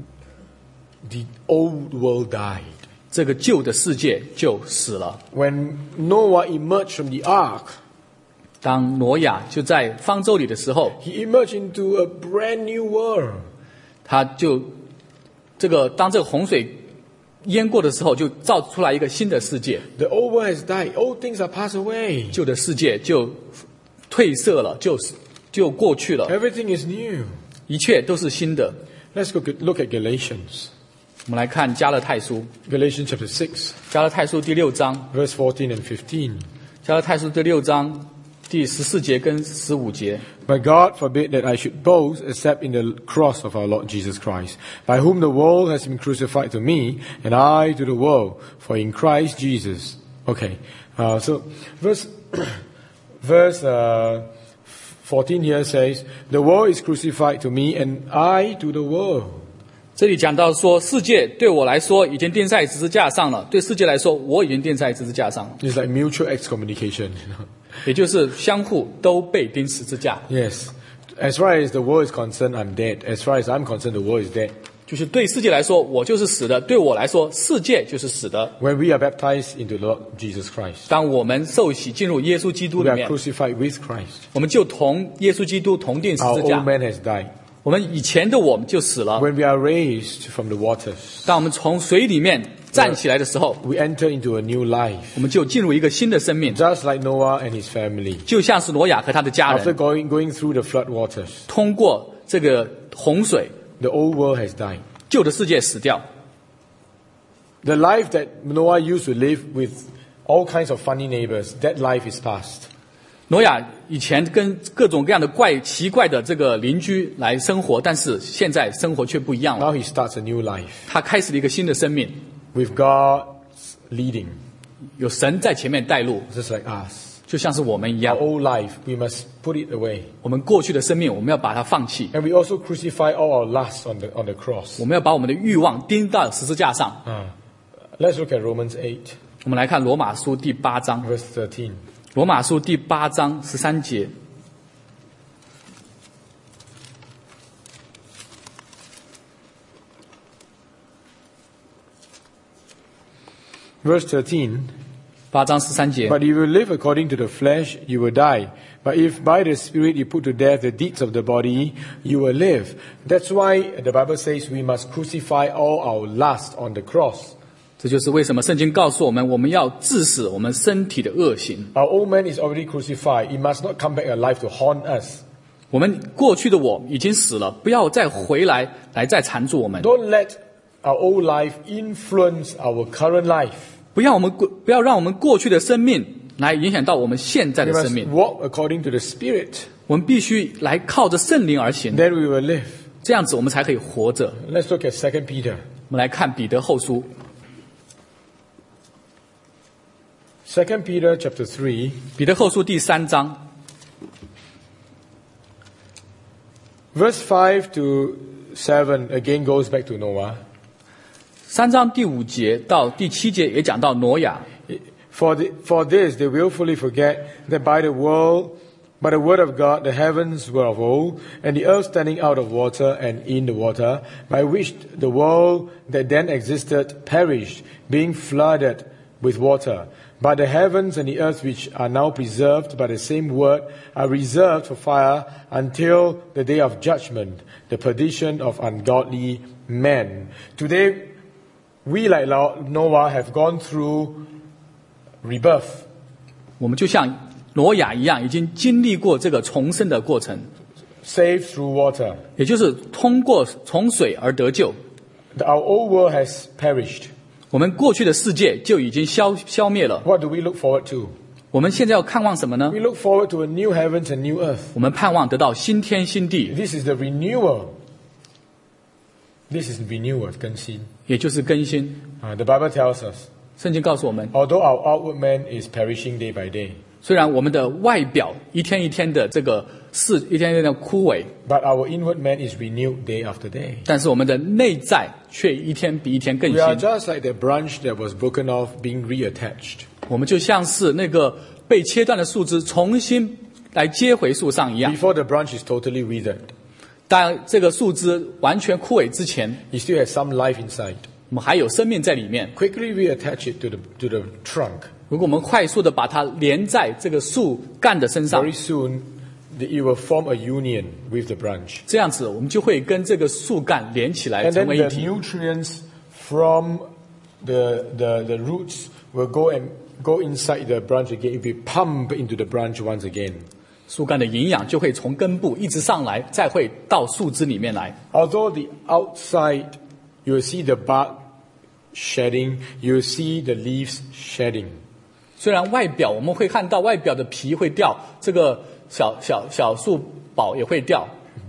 the old world died. 这个旧的世界就死了。 When Noah emerged from the ark, 当挪亚就在方舟里的时候， he emerged into a brand new world. 他就这个当这个洪水淹过的时候，就造出来一个新的世界， The old world has died. Old things are passed away. 旧的世界就褪色了，就就过去了， Everything is new. 一切都是新的。 Let's look at, look at Galatians. 我们来看加勒泰书， Galatians chapter six, 加勒泰书第六章， verse fourteen and fifteen. 加勒泰书第六章第十四节跟十五节。 But God forbid that I should boast except in the cross of our Lord Jesus Christ, by whom the world has been crucified to me, and I to the world. For in Christ Jesus. Okay, uh, so verse verse uh, fourteen here says, the world is crucified to me, and I to the world. 这里讲到说，世界对我来说已经钉在十字架上了，对世界来说，我已经钉在十字架上了， It's like mutual excommunication. You know? 也就是相互都被钉十字架。 Yes. As far as the world is concerned, I'm dead. As far as I'm concerned, the world is dead. 就是对世界来说，我就是死的；对我来说，世界就是死的。 When we are baptized into the Lord Jesus Christ, 当我们受洗进入耶稣基督 we 里 are 面， crucified with Christ. 我们就同耶稣基督同钉十 Our 字 old 架。 man has died. 我们以前的我们就死了。 When we are raised from the waters, 当我们从水里面站起来的时候， we enter into a new life. 我们就进入一个新的生命， Just like Noah and his family. 就像是挪亚和他的家 After 人 going, going through the flood waters, 通过这个洪水， the old world has died. 旧的世界死掉。 The life that Noah used to live with all kinds of funny neighbors, that life is past. 挪亚以前跟各种各样的怪奇怪的这个邻居来生活，但是现在生活却不一样了。 Now he starts a new life 他开始了一个新的生命， with God's leading, 有神在前面带路， just like us. 就像是我们一 Our 样。 old life, we must put it away. 我们过去的生命，我们要把它放弃， And we also crucify all our lusts on the, on the cross. 我们要把我们的欲望钉到十字架上。 Uh, let's look at Romans eight, 我们来看罗马书第八章， verse thirteen. 罗马书第八章十三节。 Verse thirteen. 八章十三节， But if you live according to the flesh, you will die. But if by the Spirit you put to death the deeds of the body, you will live. That's why the Bible says we must crucify all our lust on the cross. 这就是为什么圣经告诉我们，我们要致死我们身体的恶行。 Our old man is already crucified. He must not come back alive to haunt us. 我们过去的我已经死了，不要再回来来再缠住我们。 Don't let our old life influence our current life. 不要我们过，不要让我们过去的生命来影响到我们现在 We 的生 must 命。 walk according to the Spirit. 我们必须来靠着圣灵而行， Then we will live. 这样子我们才可以活着。 Let's look at Second Peter. 我们来看彼得后书， Second Peter chapter three, 彼得后书第三章 verse five to seven again goes back to Noah. 三章第五节到第七节也讲到挪亚。 For, the, for this they willfully forget that by the world, by the word of God, the heavens were of old, and the earth standing out of water and in the water, by which the world that then existed perished, being flooded with water. But the heavens and the earth which are now preserved by the same word are reserved for fire until the day of judgment, the perdition of ungodly men. Today, we like Noah have gone through rebirth. 我们就像挪亚一样，已经经历过这个重生的过程， Saved through water. 也就是通过从水而得救。 Our old world has perished. 我们过去的世界就已经消消灭了。 What do we look forward to? 我们现在要看望什么呢 We？look forward to a new heavens and new earth. 我们盼望得到新天新地， This is the renewal This is renewal, 更新。 也就是更新。 Uh, the Bible tells us, 圣经告诉我们， although our outward man is perishing day by day, 虽然我们的外表一天一天的这个是一天一天的枯萎， but our inward man is renewed day after day. 但是我们的内在却一天比一天更 We are 新。 just like the branch that was broken off being reattached. 我们就像是那个被切断的树枝重新来接回树上一样。 Before the branch is totally withered, 当这个树枝完全枯萎之前， it still has some life inside. 我们还有生命在里面。 Quickly reattach it to the, to the trunk. 如果我们快速的把它连在这个树干的身上， Very soon, the, it will form a union with the branch. 这样子我们就会跟这个树干连起来， And 成 then 为 the 一体。 nutrients from the, the, the roots will go and go inside the branch again. It will pump into the branch once again. 树干的营养就会从根部一直上来，再会到树枝里面来。 Although the outside, you will see the bark shedding, you will see the leaves shedding. 虽然外表我们会看到外表的皮会掉，这个小小小树宝也会掉，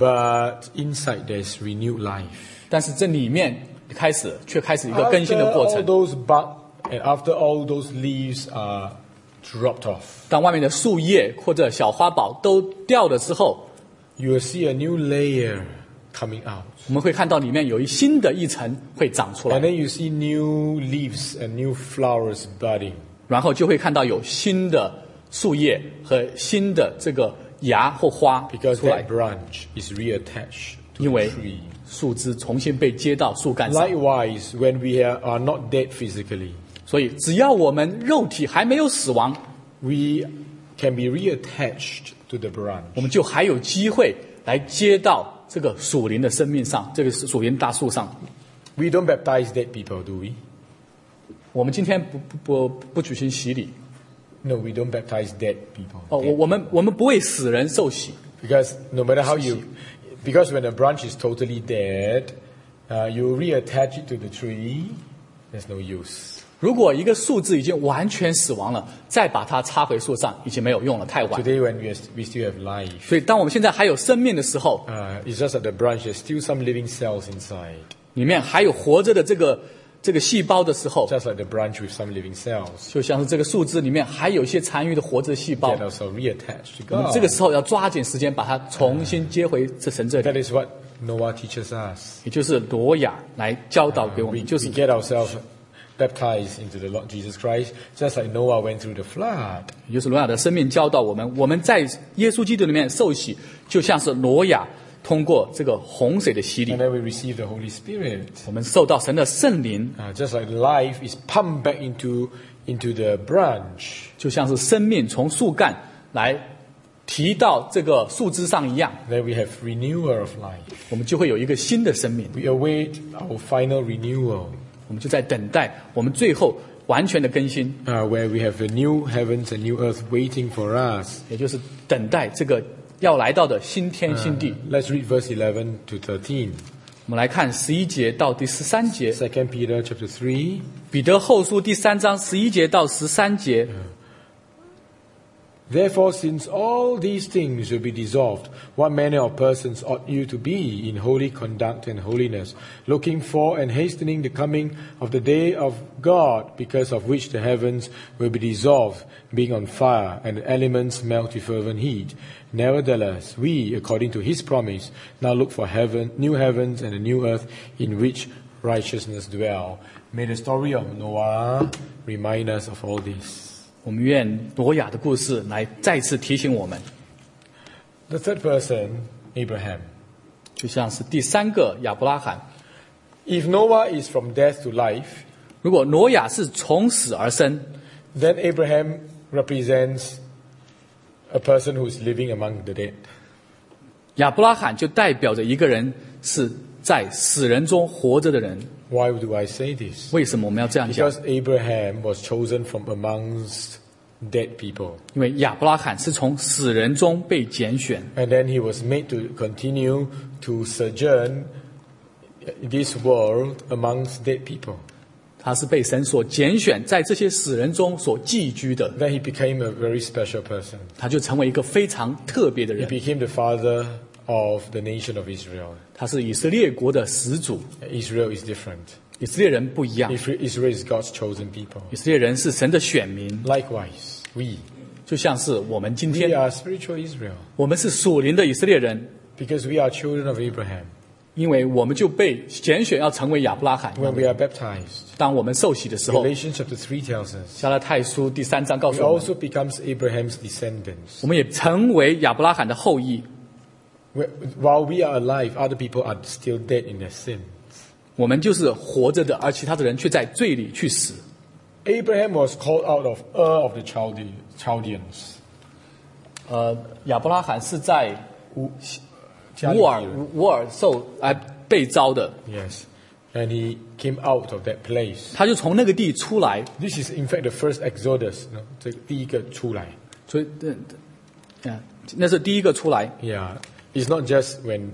But inside there's renewed life. 但是这里面开始却开始一个更新 After 的过 all 程。 those bark and after all those leaves are dropped off, 当外面的树叶或者小花宝都掉了之后， you will see a new layer coming out. 我们会看到里面有一新的一层会长出 And 来， then you see new leaves and new flowers budding. 然后就会看到有新的树叶和新的这个芽或花 Because 出来 that，branch is reattached to 因 the 为 tree. 树枝重新被接到树干上。 Likewise, when we are, are not dead physically, 所以，只要我们肉体还没有死亡， we can be reattached to the branch. 我们就还有机会来接到这个属灵的生命上，这个属灵大树上。 We don't baptize dead people, do we? 我们今天不不不不举行洗礼 No, we don't baptize dead people. 哦，我我们我们不为死人受洗， Because no matter how you, because when a branch is totally dead, uh, you reattach it to the tree, there's no use. 如果一个树枝已经完全死亡了，再把它插回树上，已经没有用了，太晚。 Today, when we, are, we still have life, 所以，当我们现在还有生命的时候， uh, it's just that the branch has still some living cells inside. 里面还有活着的这个这个细胞的时候， Just like the branch with some living cells. 就像是这个树枝里面还有一些残余的活着细胞 Get，ourselves reattached to 我们 God. 这个时候要抓紧时间把它重新接回这神这里， That is what Noah teaches us. 也就是挪亚来教导给我 We, 们，就 we 是 get ourselves baptized into the Lord Jesus Christ, just like Noah went through the flood. 也就是挪亚的生命教导我们，我们在耶稣基督里面受洗，就像是挪亚通过这个洪水的洗礼 And，then we receive the Holy Spirit. 我们受到神的圣灵， Uh, just like life is pumped back into, into the branch. 就像是生命从树干来提到这个树枝上一样， Then we have renewal of life. 我们就会有一个新的生命， We await our final renewal, 我们就在等待我们最后完全的更新， uh, where we have a new heavens and new earth waiting for us. 也就是等待这个要来到的新天新地。 Let's read verse eleven to thirteen. 我们来看十一节到第十三节， Second Peter chapter three. 彼得后书第三章十一节到十三节。 Therefore, since all these things will be dissolved, what manner of persons ought you to be in holy conduct and holiness, looking for and hastening the coming of the day of God, because of which the heavens will be dissolved, being on fire, and the elements melt with fervent heat. Nevertheless, we, according to his promise, now look for heaven, new heavens and a new earth in which righteousness dwell. May the story of Noah remind us of all this. 我们愿挪亚的故事来再次提醒我们， The third person, Abraham. 就像是第三个亚伯拉罕。 If Noah is from death to life, 如果挪亚是从死而生， then Abraham represents a person who is living among the dead. 亚伯拉罕就代表着一个人是在死人中活着的人。 Why do I say this? 为什么我们要这样讲？ Because Abraham was chosen from amongst dead people. 因为亚伯拉罕是从死人中被拣选， And then he was made to continue to sojourn in this world amongst dead people. 他是被神所拣选，在这些死人中所寄居的， Then he became a very special person. 他就成为一个非常特别的 He 人。 became the father of the nation of Israel. 他是以色列国的始祖。 Israel is different. 以色列人不一样， Israel is God's chosen people. 以色列人是神的选民， Likewise, we, 就像是我们今 we 天， are spiritual Israel 我们是属灵的以色列人， because we are children of Abraham. 因为我们就被拣选要成为亚伯拉罕。 When we are baptized, 当我们受洗的时候， Galatians chapter three tells us, 加拉太书第三章告 we 诉我们， also becomes Abraham's descendants. 我们也成为亚伯拉罕的后裔。 While we are alive, other people are still dead in their sin. 我们就是活着的，而其他的人却在罪里去死。 Abraham was called out of Ur of the Chalde- Chaldeans. 呃，亚伯拉罕是在乌乌尔乌尔受来被招的， Yes. And he came out of that place. 他就从那个地出来， This is in fact the first Exodus. No? 这第一个出来。 所以，对，对，那是第一个出来。 Yeah. It's not just when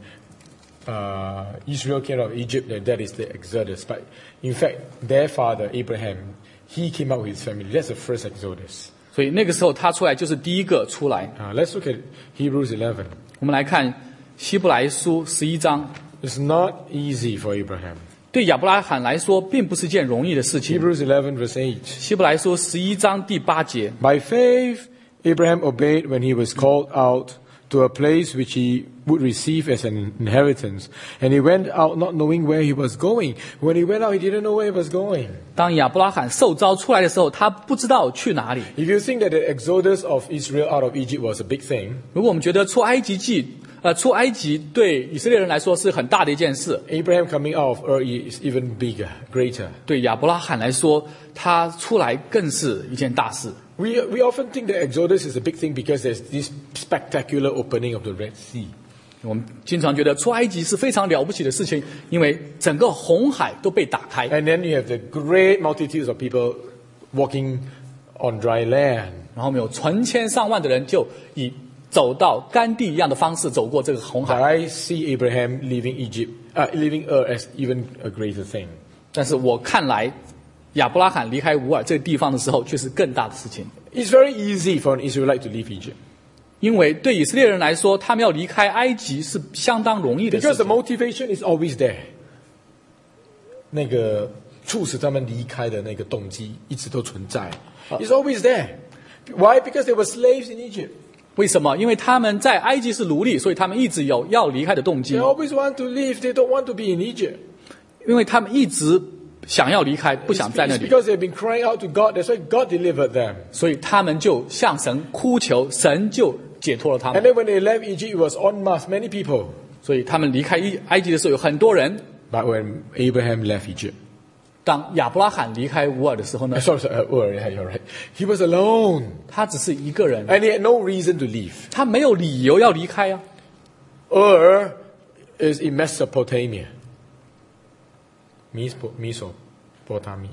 uh, Israel came out of Egypt that that is the Exodus. But in fact, their father, Abraham, he came out with his family. That's the first Exodus. 所以那个时候他出来就是第一个出来。 Uh, let's look at Hebrews eleven. 我们来看希伯来书十一章， It's not easy for Abraham. 对亚伯拉罕来说，并不是件容易的事情。 Hebrews eleven verse eight. 希伯来书十一章第八节， By faith, Abraham obeyed when he was called out to a place which he would receive as an inheritance. And he went out not knowing where he was going. When he went out, he didn't know where he was going. 当亚伯拉罕受召出来的时候，他不知道去哪里。 If you think that the exodus of Israel out of Egypt was a big thing, 如果我们觉得出埃及记，呃，出埃及对以色列人来说是很大的一件事， Abraham coming out of Ur is even bigger, greater. 对亚伯拉罕来说，他出来更是一件大事。 We, we often think that Exodus is a big thing because there's this spectacular opening of the Red Sea. 我们经常觉得出埃及是非常了不起的事情，因为整个红海都被打开， And then you have the great multitudes of people walking on dry land. 然后我们有成千上万的人就以走到干地一样的方式走过这个红 But 海。 I see Abraham leaving Egypt, uh, leaving Ur as even a greater thing. 但是我看来，亚伯拉罕离开乌尔这个地方的时候，却是更大的事情。 It's very easy for an Israelite to leave Egypt 因为对以色列人来说，他们要离开埃及是相当容易的事 because the 情。 motivation is always there. 那个促使他们离开的那个动机一直都存在。It's always there. Why? Because they were slaves in Egypt. 为什么？因为他们在埃及是奴隶，所以他们一直有要离开的动机 They。always want to leave. They don't want to be in Egypt. 因为他们一直想要离开，不想在那 It's 里， because they've been crying out to God. That's why God delivered them. 所以他们就向神哭求，神就解脱了他 And 们。 then when they left Egypt, it was en masse, many people. 所以他们离开埃及的时候，有很多人。 But when Abraham left Egypt, 当亚伯拉罕离开乌尔的时候呢 uh,，sorry, sorry, uh, Ur, yeah, you're right. He was alone, 他只是一个人， and he had no reason to leave. 他没有理由要离开啊。 Ur is in Mesopotamia. Meso- Mesopotamia.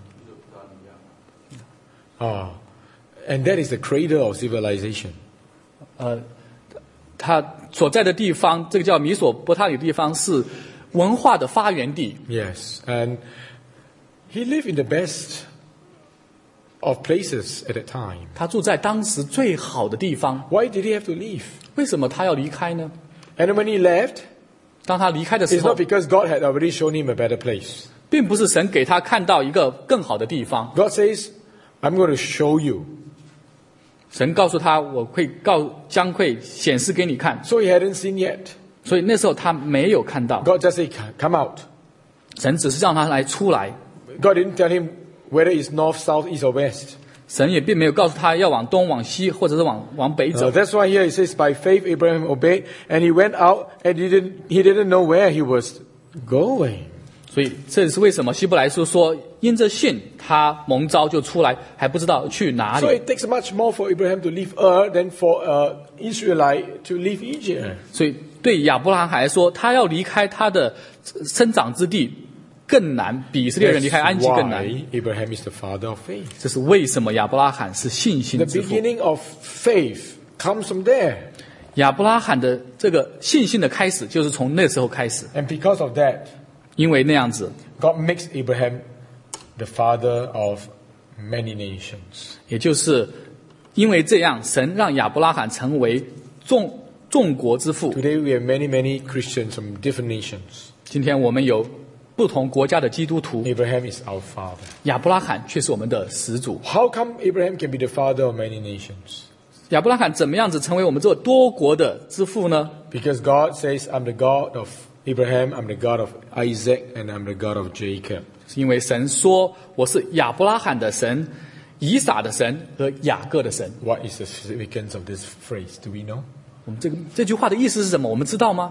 Ah, and that is the cradle of civilization. 呃，他所在的地方，这个叫米索波塔里的地方是文化的发源地。 Yes, and he lived in the best of places at that time. 他住在当时最好的地方， Why did he have to leave? 为什么他要离开呢？ And when he left, 当他离开的时 it's 候 not，because God had already shown him a better place. 并不是神给他看到一个更好的地方， God says, I'm going to show you. 神告诉他，我会告将会显示给你看。 So he hadn't seen yet. 所以那时候他没有看到， God just said, come out. 神只是让他来出来， God didn't tell him whether it's north, south, east, or west. 神也并没有告诉他要往东、往西，或者是往往北 Uh, 走。 that's why here it says, by faith Abraham obeyed, and he went out, and he didn't, he didn't know where he was going. 所以这也是为什么希伯来书说，因着信他蒙召就出来，还不知道去哪 So 里。 it takes much more for Abraham to leave Ur than for an Israelite to leave Egypt. 所以对亚伯拉罕来说，他要离开他的生长之地更难，比以色列人离开埃 That's 及更难。 why Abraham is the father of faith. 这是为什么亚伯拉罕是信心 The 之父。 beginning of faith comes from there. 亚伯拉罕的这个信心的开始，就是从那时候开始， And because of that, 因为那样子， God makes Abraham the father of many nations. 也就是因为这样，神让亚伯拉罕成为众众国之父。 Today we have many, many Christians from different nations. 今天我们有不同国家的基督徒， Abraham is our father. 亚伯拉罕却是我们的始祖。 How come Abraham can be the father of many nations? 亚伯拉罕怎么样子成为我们这个多国的之父呢？ Because God says, I'm the God of Abraham, I'm the God of Isaac, and I'm the God of Jacob. 是因为神说我是亚伯拉罕的神、以撒的神和雅各的神。 What is the significance of this phrase? Do we know? 我们这个这句话的意思是什么？我们知道吗？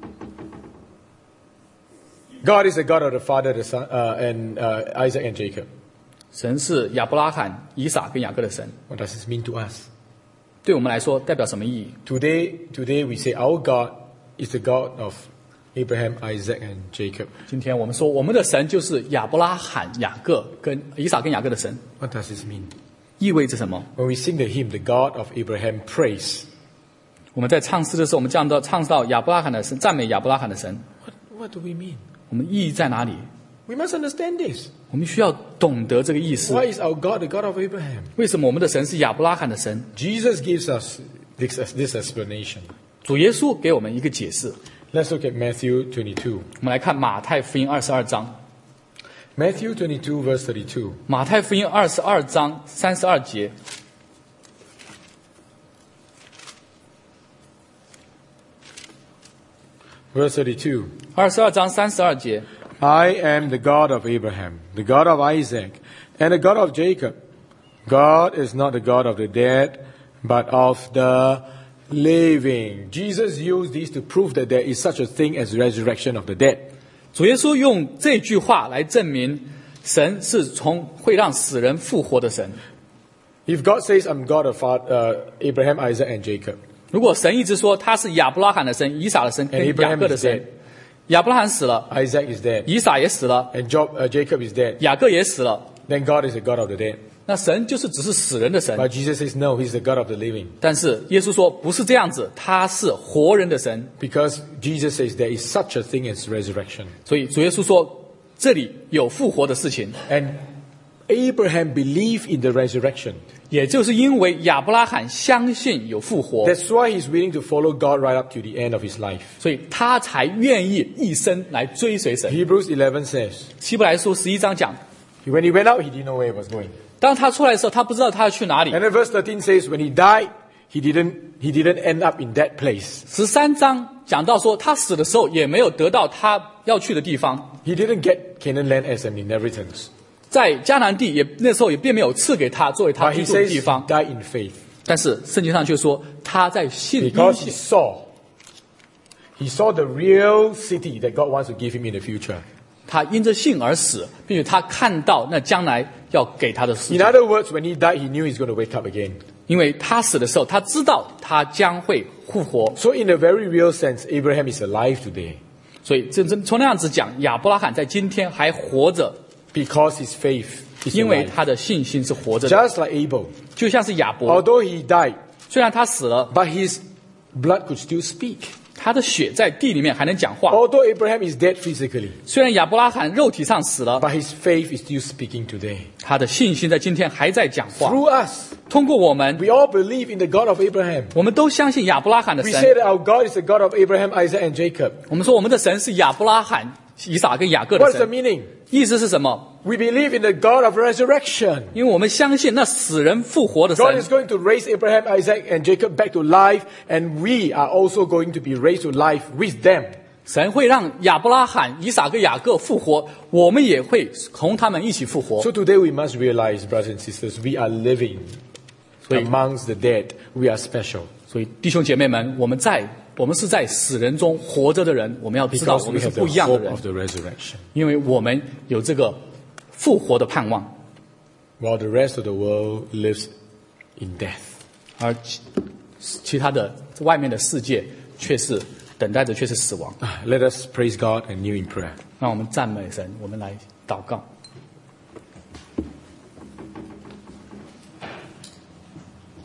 God is the God of the father, the son, uh, and uh, Isaac and Jacob. 神是亚伯拉罕、以撒跟雅各的神。 What does this mean to us? 对我们来说代表什么意义？ Today, today we say our God is the God of Abraham, Isaac, and Jacob. 今天我们说我们的神就是亚伯拉罕、雅各跟以撒跟雅各的神， What does this mean? 意味着什么？ When we sing the hymn, the God of Abraham, praise. 我们在唱诗的时候，我们讲到唱到亚伯拉罕的神，赞美亚伯拉罕的神， What, what do we mean? 我们意义在哪里？ We must understand this. 我们需要懂得这个意思。 Why is our God the God of Abraham? 为什么我们的神是亚伯拉罕的神？ Jesus gives us this, this explanation. 主耶稣给我们一个解释。 Let's look at Matthew twenty-two. 我们来看马太福音二十二章， Matthew twenty-two, verse thirty-two. 马太福音二十二章三十二节。 Verse thirty-two. 二十二章三十二节， I am the God of Abraham, the God of Isaac, and the God of Jacob. God is not the God of the dead, but of the living. Jesus used these to prove that there is such a thing as resurrection of the dead. 主耶稣用这句话来证明，神是从会让死人复活的神。 If God says, I'm God of uh, Abraham, Isaac, and Jacob, 如果神一直说他是亚伯拉罕的神、以撒的神 And 跟 Abraham 雅各的 is 神 dead.， 亚伯拉罕死了， Isaac is dead, 以撒也死了， and Job, uh, Jacob is dead, 雅各也死了， then God is the God of the dead. 那神就是只是死人的神。 But Jesus says, no, He's the God of the living. 但是耶稣说不是这样子，他是活人的神。 Because Jesus says there is such a thing as resurrection. 所以主耶稣说这里有复活的事情， And Abraham believed in the resurrection. 也就是因为亚伯拉罕相信有复活， That's why he's willing to follow God right up to the end of his life. 所以他才愿意一生来追随神。 Hebrews eleven says, 希伯来书十一章讲， when he went out, he didn't know where he was going. 当他出来的时候，他不知道他要去哪里。 And then verse thirteen says, when he died, he didn't, he didn't end up in that place. 十三章讲到说，他死的时候也没有得到他要去的地方， He didn't get Canaan land as an inheritance. 在迦南地也那时候也并没有赐给他作为他 But 居 he 住的 says 地 he 方。 died in faith. 但是圣经上却说他在信因 Because he 信， saw, he saw the real city that God wants to give him in the future. 他因着信而死，并且他看到那将来要给他的事 In 情。 other words, when he died, he knew he's going to wake up again. 因为他死的时候，他知道他将会复活， So in a very real sense, Abraham is alive today 所以这这从那样子讲，亚伯拉罕在今天还活着， because his faith is 因为 alive. 他的信心是活着的， Just like Abel. 就像是亚伯， Although he died, 虽然他死了， but his blood could still speak. 他的血在地里面还能讲话。 Although Abraham is dead physically, 虽然亚伯拉罕肉体上死了， but his faith is still speaking today. 他的信心在今天还在讲话。 Through us, 通过我们， we all believe in the God of Abraham. 我们都相信亚伯拉罕的 We 神。 say that our God is the God of Abraham, Isaac, and Jacob. 我们说我们的神是亚伯拉罕、以撒跟雅各的 What is the 神。 meaning? 意思是什么？ We believe in the God of resurrection. 因为我们相信那死人复活的 God 神 is。going to raise Abraham, Isaac, and Jacob back to life, and we are also going to be raised to life with them. 神会让亚伯拉罕、以撒跟雅各复活，我们也会同他们一起复活。 So today we must realize, brothers and sisters, we are living amongst the dead. We are special 所以弟兄姐妹们，我们在我们是在死人中活着的人，我们要知道 because 我 we 们是 have the 不一样的 hope 人 of，the resurrection. 因为我们有这个复活的盼望， While the rest of the world lives in death. 而其其他的外面的世界却是等待着却是死亡。 Let us praise God and kneel in prayer. 让我们赞美神，我们来祷告。